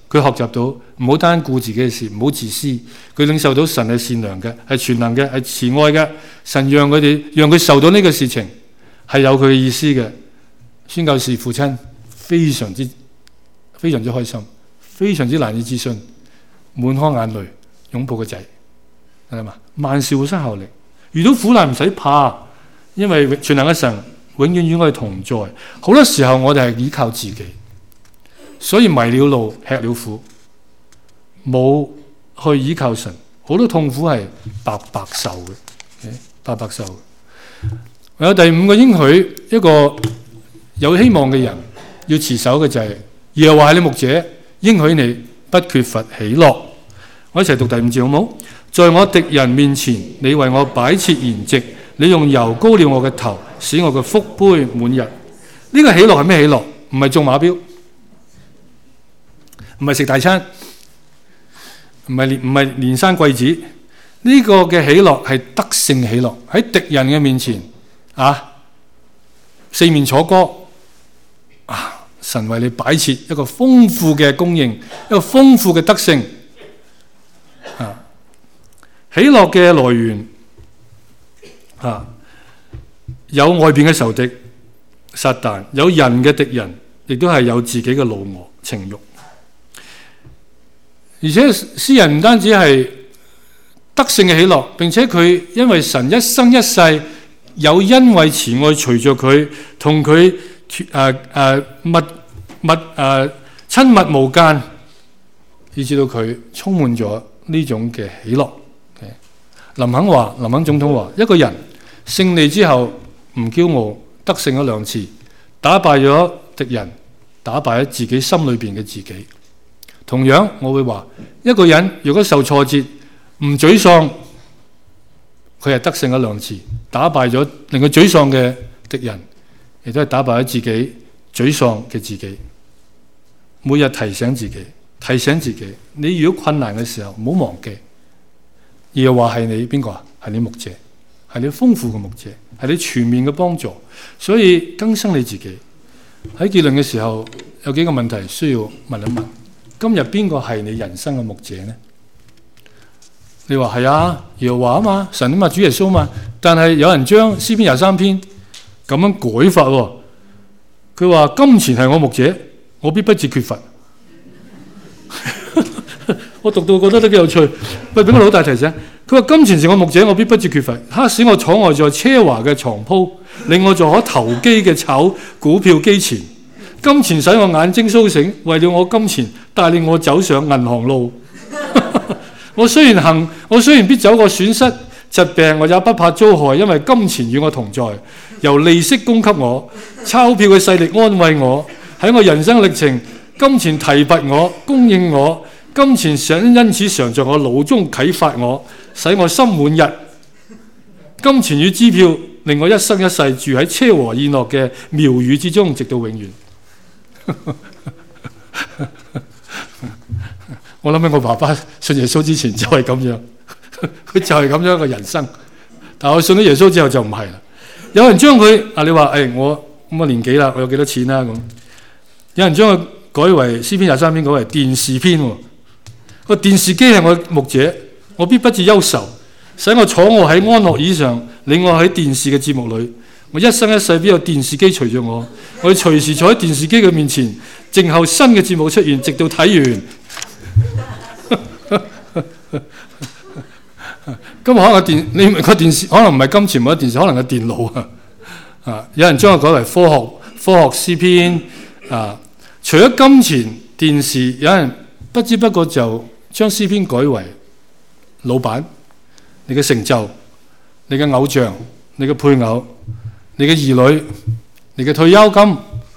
佢學習到唔好單顧自己嘅事，唔好自私。佢領受到神係善良嘅，係全能嘅，係慈愛嘅。神讓佢哋，讓佢受到呢個事情係有佢嘅意思嘅。宣教士父親非常之非常之開心，非常之難以置信，滿腔眼淚擁抱個仔，係嘛？萬事互相效力，遇到苦難唔使怕，因為全能嘅神永遠與我哋同在。好多時候我哋係依靠自己，所以迷了路，吃了苦，冇去依靠神，好多痛苦係白白受嘅，白白受。還有第五個應許，一個有希望嘅人要持守嘅就係耶和華係你牧者，應許你不缺乏喜樂。我一齊讀第五節好唔好？在我敵人面前，你為我擺設筵席，你用油膏了我嘅頭，使我嘅福杯滿溢。呢、這個喜樂係咩喜樂？唔係中馬標，唔係食大餐，唔係唔係連山貴子。呢、這個嘅喜樂係得勝喜樂，喺敵人嘅面前啊，四面楚歌啊！神為你擺設一個豐富嘅供應，一個豐富嘅得勝啊！喜樂嘅來源啊，有外邊嘅仇敵撒旦，有人嘅敵人，亦都係有自己嘅怒我情慾。而且詩人唔單止係得勝嘅喜樂，並且佢因為神一生一世有恩惠慈愛隨着佢，同佢誒誒密密誒親密無間，以至到佢充滿咗呢種嘅喜樂。林肯話，林肯總統話，一個人勝利之後唔驕傲，得勝咗兩次，打敗咗敵人，打敗咗自己心裏邊嘅自己。同樣，我會話，一個人如果受挫折唔沮喪，佢係得勝咗兩次，打敗咗令佢沮喪嘅敵人，亦都係打敗咗自己沮喪嘅自己。每日提醒自己，提醒自己，你遇到困難嘅時候，唔好忘記。耶和華係你邊個啊？係你牧者，係你豐富嘅牧者，係你全面嘅幫助。所以更新你自己。喺結論嘅時候，有幾個問題需要問一問：今日邊個係你人生嘅牧者呢？你話係啊，耶和華啊嘛，神啊嘛，主耶穌啊嘛。但係有人將詩篇廿三篇咁樣改法喎。佢話金錢係我牧者，我必不致缺乏。我讀到覺得都幾有趣，喂，俾我好大提醒。佢話金錢是我牧者，我必不致缺乏。他使我坐臥在奢華嘅床鋪，令我坐可投機嘅炒股票機前。金錢使我眼睛甦醒，為了我金錢帶領我走上銀行路。我雖然行，我雖然必走過損失疾病，我也不怕遭害，因為金錢與我同在，由利息供給我，鈔票嘅勢力安慰我。喺我人生歷程，金錢提拔我，供應我。金錢想因此常在我腦中啟發我，使我心滿溢。金錢與支票令我一生一世住喺奢和宴樂嘅廟宇之中，直到永遠。我諗起我爸爸信耶穌之前就係咁樣，佢就係咁樣嘅人生。但我信咗耶穌之後就唔係啦。有人將佢啊，你話誒、哎、我咁嘅年紀啦，我有幾多錢啦咁？有人將佢改為詩篇廿三篇，改為電視篇喎。個電視機係我牧者，我必不致憂愁，使我坐臥喺安樂椅上，令我喺電視嘅節目裏。我一生一世必有電視機隨着我，我要隨時坐喺電視機嘅面前，靜候新嘅節目出現，直到睇完。今日可能個電，你個電視可能唔係金錢，冇得電視，可能係電腦啊。啊，有人將佢改為科學科學詩篇啊。除咗金錢、電視，有人不知不覺就將詩篇改為老闆、你嘅成就、你嘅偶像、你嘅配偶、你嘅兒女、你嘅退休金。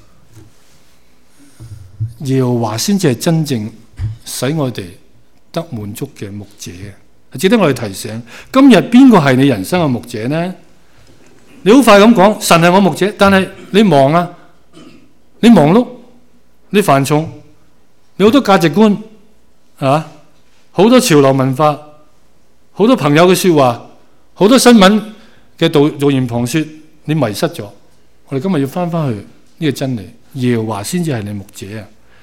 耶和華先至係真正使我哋得滿足嘅牧者。值得我哋提醒，今日邊個係你人生嘅牧者呢？你好快咁講，神係我牧者，但係你忙啊，你忙碌，你繁重，你好多價值觀啊，好多潮流文化，好多朋友嘅說話，好多新聞嘅導導言旁說，你迷失咗。我哋今日要翻翻去呢個真理，耶和華先至係你牧者啊！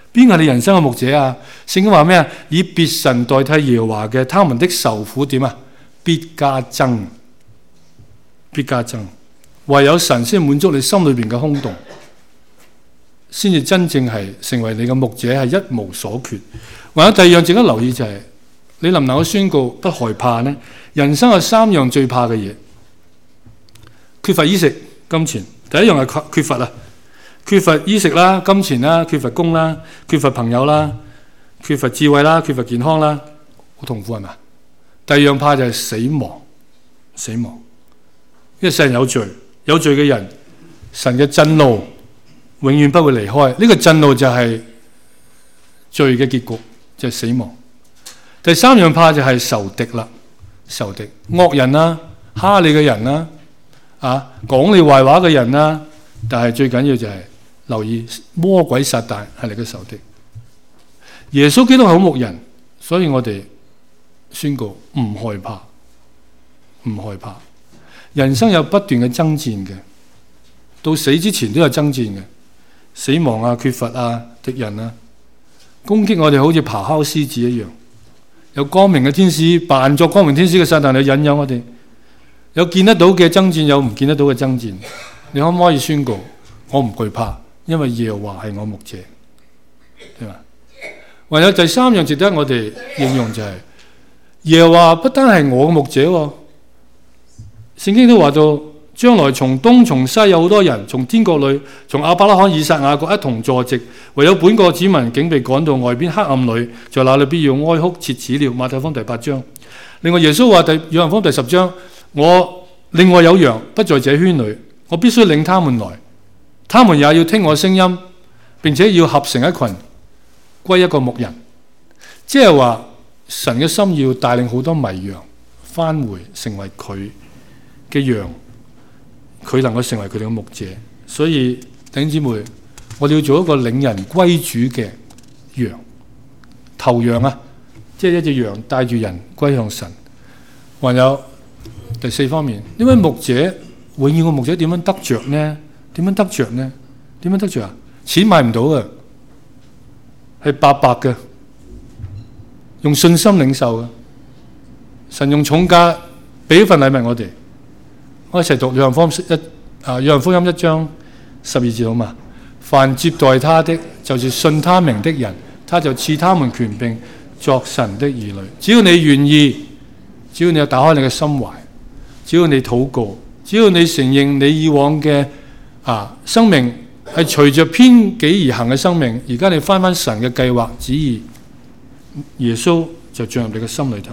邊個係你人生嘅牧者啊？聖經話咩啊？以別神代替耶和華嘅，他們的愁苦點啊？必加增，必加增。唯有神先滿足你心裏邊嘅空洞，先至真正係成為你嘅牧者，係一無所缺。還有第二樣值得留意就係、是，你能唔能夠宣告不害怕呢？人生有三樣最怕嘅嘢：缺乏衣食、金錢。第一樣係缺乏啊，缺乏衣食啦、金錢啦、缺乏工啦、缺乏朋友啦、缺乏智慧啦、缺乏健康啦，好痛苦係咪？第二樣怕就係死亡，死亡。因為世人有罪，有罪嘅人，神嘅震怒永遠不會離開。呢、這個震怒就係罪嘅結局，就係、是、死亡。第三樣怕就係仇敵啦，仇敵惡人啦、蝦你嘅人啦、啊講你壞話嘅人啦。但係最緊要就係留意魔鬼撒旦係你嘅仇敵。耶穌基督係好牧人，所以我哋宣告唔害怕，唔害怕。人生有不斷嘅爭戰嘅，到死之前都有爭戰嘅，死亡啊、缺乏啊、敵人啊，攻擊我哋好似咆哮獅子一樣。有光明嘅天使扮作光明天使嘅撒旦嚟引誘我哋，有見得到嘅爭戰，有唔見得到嘅爭戰。你可唔可以宣告我唔懼怕，因為耶和華係我牧者，係嘛？還有第三樣值得我哋應用就係、是、耶和華不單係我嘅牧者，聖經都話到將來從東從西有好多人從天國裏，從亞伯拉罕、以撒、雅各一同坐席，唯有本國子民竟被趕到外邊黑暗裏，在那裏必要哀哭切齒了。馬太福音第八章。另外耶穌話第約翰福音第十章，我另外有羊不在這圈裏，我必須領他們來，他們也要聽我聲音，並且要合成一群歸一個牧人。即係話神嘅心要帶領好多迷羊返回成為佢嘅羊，佢能夠成為佢哋嘅牧者。所以弟兄姊妹，我哋要做一個領人歸主嘅羊，頭羊啊，即係一隻羊帶住人歸向神。還有第四方面，呢位牧者永遠嘅牧者點樣得着呢？點樣得着呢？點樣得着啊？錢買唔到嘅，係白白嘅，用信心領受嘅。神用重價俾一份禮物我哋。我一齊讀約翰福音一啊，約翰福音一章十二節好嘛？凡接待他的，就是信他名的人，他就賜他們權柄作神的兒女。只要你願意，只要你有打開你嘅心懷，只要你禱告，只要你承認你以往嘅啊生命係隨着偏己而行嘅生命，而家你翻翻神嘅計劃旨意，耶穌就進入你嘅心裏頭。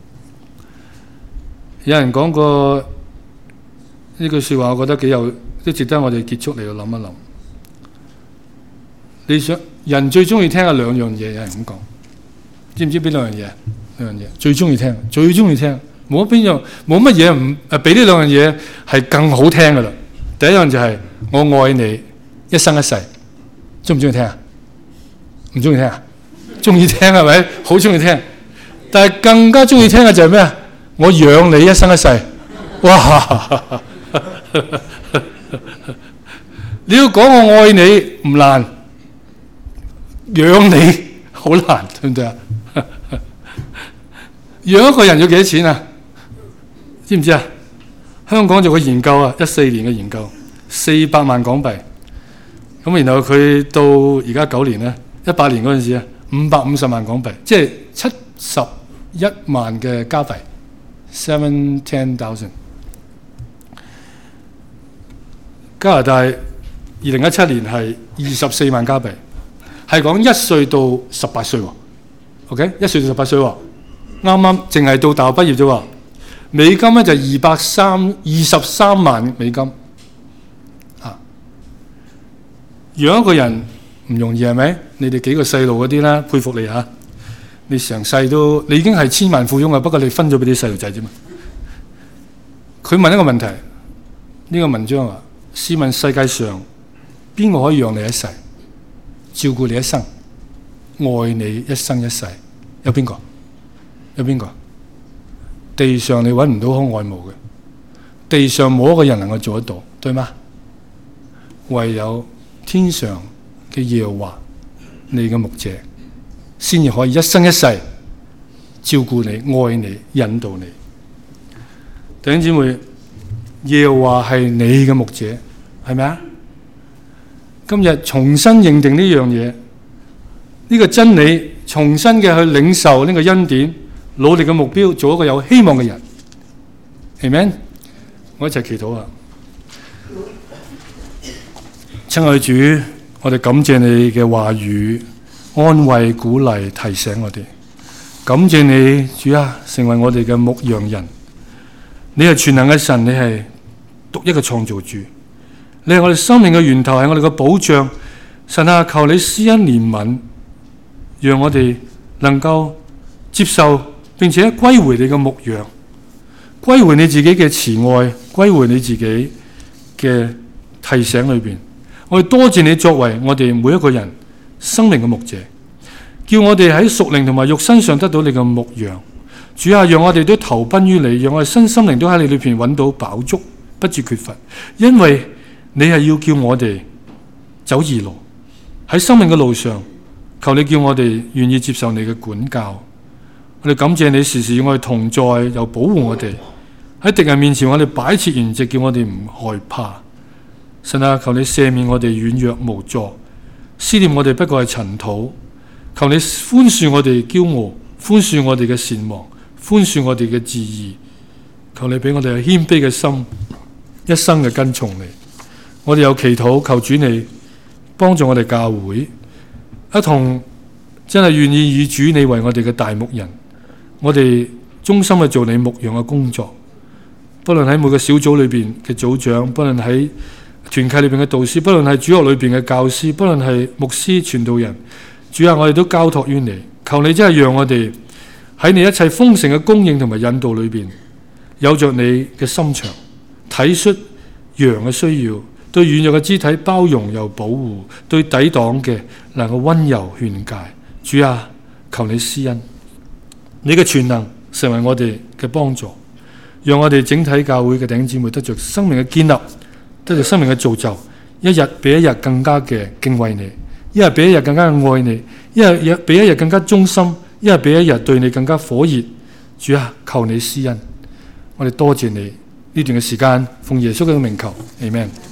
有人講過呢句說話，我覺得幾有，都值得我哋結束嚟到諗一諗。你想人最中意聽嘅兩樣嘢，有人咁講，知唔知邊兩樣嘢？兩樣嘢最中意聽，最中意聽，冇邊樣，冇乜嘢唔誒比呢兩樣嘢係更好聽噶啦。第一樣就係我愛你一生一世，中唔中意聽啊？唔中意聽啊？中意聽係咪？好中意聽，但係更加中意聽嘅就係咩啊？我養你一生一世，哇！你要講我愛你唔難，養你好難，對唔對啊？養一個人要幾多錢啊？知唔知啊？香港做個研究啊，一四年嘅研究，四百萬港幣。咁然後佢到而家九年咧，一八年嗰陣時啊，五百五十萬港幣，即係七十一萬嘅加幣 ，seven ten thousand。加拿大二零一七年係二十四萬加幣，係講一歲到十八歲喎。OK， 一歲到十八歲喎，啱啱淨係到大學畢業啫喎。美金咧就二百三二十三萬美金。啊，養一個人唔容易係咪？你哋幾個細路嗰啲啦，佩服你嚇！你成世都你已經係千萬富翁啊，不過你分咗俾啲細路仔啫嘛。佢問一個問題，呢、這個文章啊。試問世界上邊個可以養你一世，照顧你一生，愛你一生一世？有邊個？有邊個？地上你揾唔到好愛慕嘅，地上冇一個人能夠做得到，對嗎？唯有天上嘅耶和華你嘅牧者，先至可以一生一世照顧你、愛你、引導你。弟兄姊妹，耶和華係你嘅牧者，係咪啊？今日重新認定呢樣嘢，呢個真理，重新嘅去領受呢個恩典，努力嘅目標，做一個有希望嘅人。Amen。我一齊祈禱啊！親愛的主，我哋感謝你嘅話語，安慰、鼓勵、提醒我哋。感謝你，主啊，成為我哋嘅牧羊人。你係全能嘅神，你係獨一嘅創造主，你係我哋生命嘅源頭，係我哋嘅保障。神啊，求你施恩憐憫，讓我哋能夠接受並且歸回你嘅牧羊，歸回你自己嘅慈愛，歸回你自己嘅提醒裏邊。我哋多謝你作為我哋每一個人生命嘅牧者，叫我哋喺屬靈同埋肉身上得到你嘅牧羊。主啊，讓我哋都投奔於你，讓我哋身心靈都喺你裏邊揾到飽足，不致缺乏。因為你係要叫我哋走義路，喺生命嘅路上，求你叫我哋願意接受你嘅管教。我哋感謝你時時與我哋同在，又保護我哋喺敵人面前，我哋擺設筵席，叫我哋唔害怕。神啊，求你赦免我哋軟弱無助，思念我哋不過係塵土。求你寬恕我哋驕傲，寬恕我哋嘅善忘，寬恕我哋嘅自義。求你俾我哋有謙卑嘅心，一生嘅跟從你。我哋有祈禱，求主你幫助我哋教會一同真係願意以主你為我哋嘅大牧人，我哋忠心去做你牧養嘅工作。不論喺每個小組裏邊嘅組長，不論喺團契裏邊嘅導師，不論係主學裏邊嘅教師，不論係牧師傳道人，主啊，我哋都交託於你。求你真係讓我哋喺你一切豐盛嘅供應同埋引導裏邊，有着你嘅心腸，體恤羊嘅需要，對軟弱嘅肢體包容又保護，對抵擋嘅能夠溫柔勸誡。主啊，求你施恩，你嘅全能成為我哋嘅幫助，讓我哋整體教會嘅弟兄姊妹得着生命嘅建立，得着生命嘅造就，一日比一日更加嘅敬畏你，一日比一日更加嘅愛你，一日比一日更加忠心，一日比一日對你更加火熱。主啊，求你施恩，我哋多謝你呢段嘅時間，奉耶穌嘅名求，阿們。